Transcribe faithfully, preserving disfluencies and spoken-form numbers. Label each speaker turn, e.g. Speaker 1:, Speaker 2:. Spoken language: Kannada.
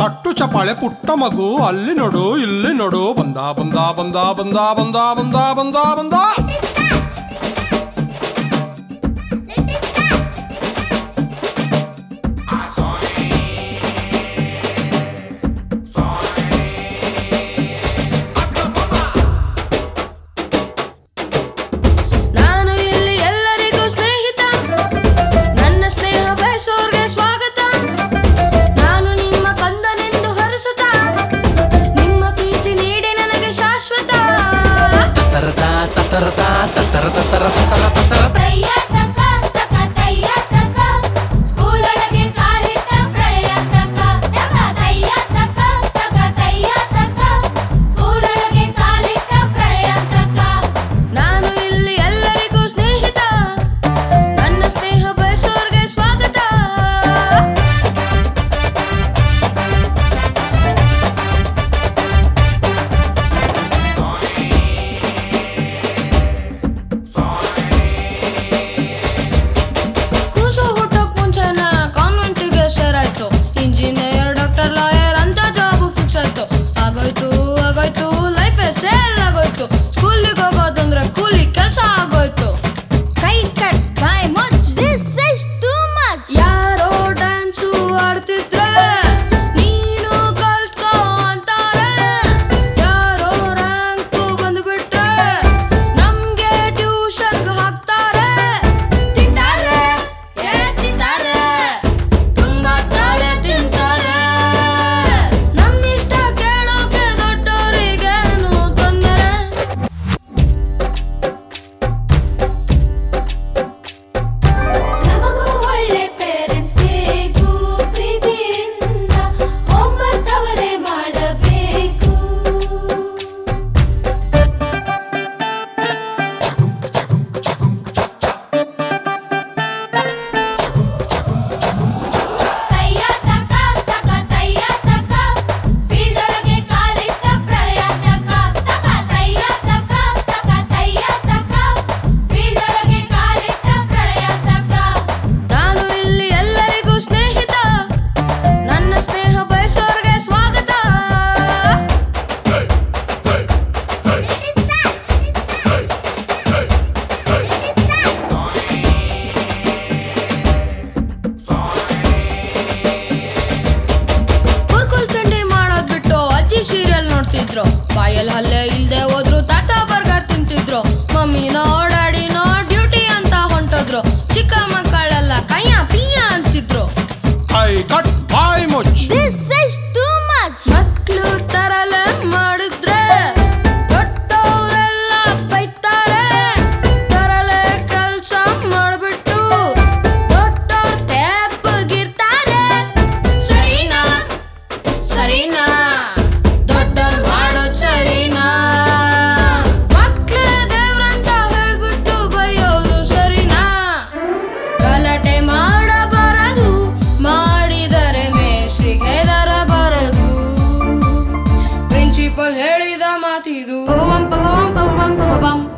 Speaker 1: ತಟ್ಟು ಚಪಾಳೆ ಪುಟ್ಟ ಮಗು ಅಲ್ಲಿ ನೋಡು ಇಲ್ಲಿ ನೋಡು ಬಂದ ಬಂದ ಬಂದ ಬಂದ ಬಂದ ಬಂದ ಬಂದ ಬಂದ
Speaker 2: ಬಾಯಲ್ಲಿ ಹಲ್ಲೆ ಇಲ್ದೆ ಹೋದ್ರು ತಾತ ಬರ್ಗರ್ ತಿಂತಿದ್ರು ಮಮ್ಮಿನೋ ಡ್ಯಾಡಿನೋ ಡ್ಯೂಟಿ ಅಂತ ಹೊಂಟೋದ್ರು ಚಿಕ್ಕ ಮಕ್ಕಳೆಲ್ಲ ಕಯ್ಯ ಪಿಯ್ಯ ಅಂತಿದ್ರು
Speaker 1: ಐ ಕಟ್ ಬಾಯ್ ಮುಚ್
Speaker 2: ದಿಸ್ ಇಸ್ ಟೂ ಮಚ್ ಮಕ್ಳು ತರಲೆ ಮಾಡಿದ್ರೆ ದೊಡ್ಡವರೆಲ್ಲ ಬೈತಾರೆ ತರಲೆ ಕೆಲ್ಸ ಮಾಡ್ಬಿಟ್ಟು ದೊಡ್ಡವ್ರ ತೆಪ್ಪಗಿರ್ತಾರೆ ಸರಿನಾ ಸರಿನಾ ಹೇಳಿದ ಮಾತಿದು